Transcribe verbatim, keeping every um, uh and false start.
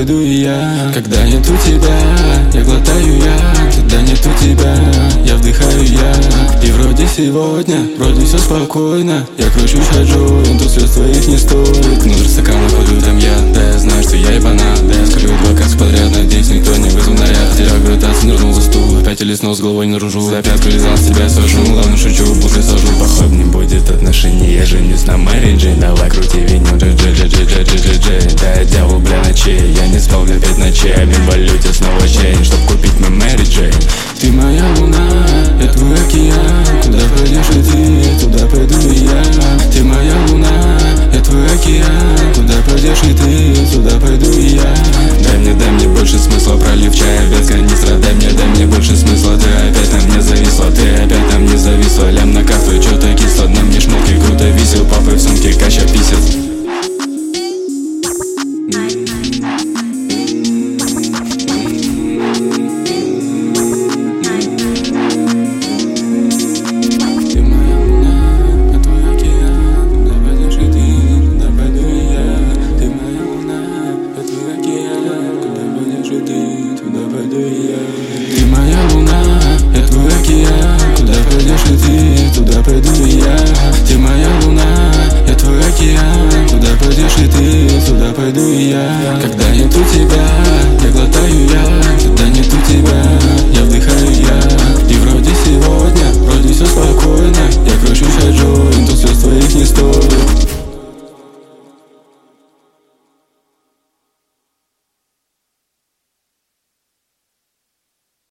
пойду и я. Когда нету тебя, я глотаю я. Когда нету тебя, я вдыхаю я. И вроде сегодня, вроде все спокойно. Я кручусь, хожу, тут слез твоих не стоит. Внутрь стакана ходу там я, да я знаю, что я ебана. Да я скрою два каска подряд, надеюсь, никто не вызвал наряд. Потерял гравитацию, нырнул за стул, опять лиснул с головой наружу. За пятку лизал, с тебя сажу, главное шучу, после сажу. Поход не будет отношений, я женюсь на Мэри Джейн. Давай крути винил, джи-джи-джи-джи-джи-джи-джи. Да я дьявол, бля, ночей, я не спал, бля, пять ночей. Обмен в валюте, снова чейн, чтоб купить мой Мэри Джейн. Ты моя луна, я твой океан. Куда пойдешь и ты, туда пойду и я. Ты моя луна, я твой океан. Куда пойдешь и ты, туда пойду и я. Дай мне, дай мне больше смысла, пролив чая без канистра. Дай мне, дай мне больше смысла, ты опять на мне зависла. Ты опять на мне зависла, лям на карту, чё-то кисло. На мне шмотки круто висел, папа в сумке кача писец. Ты моя луна, я твой океан. Куда пойдешь и ты, туда пойду и я. Ты моя луна, я твой океан. Куда пойдешь и ты, туда пойду и я. Когда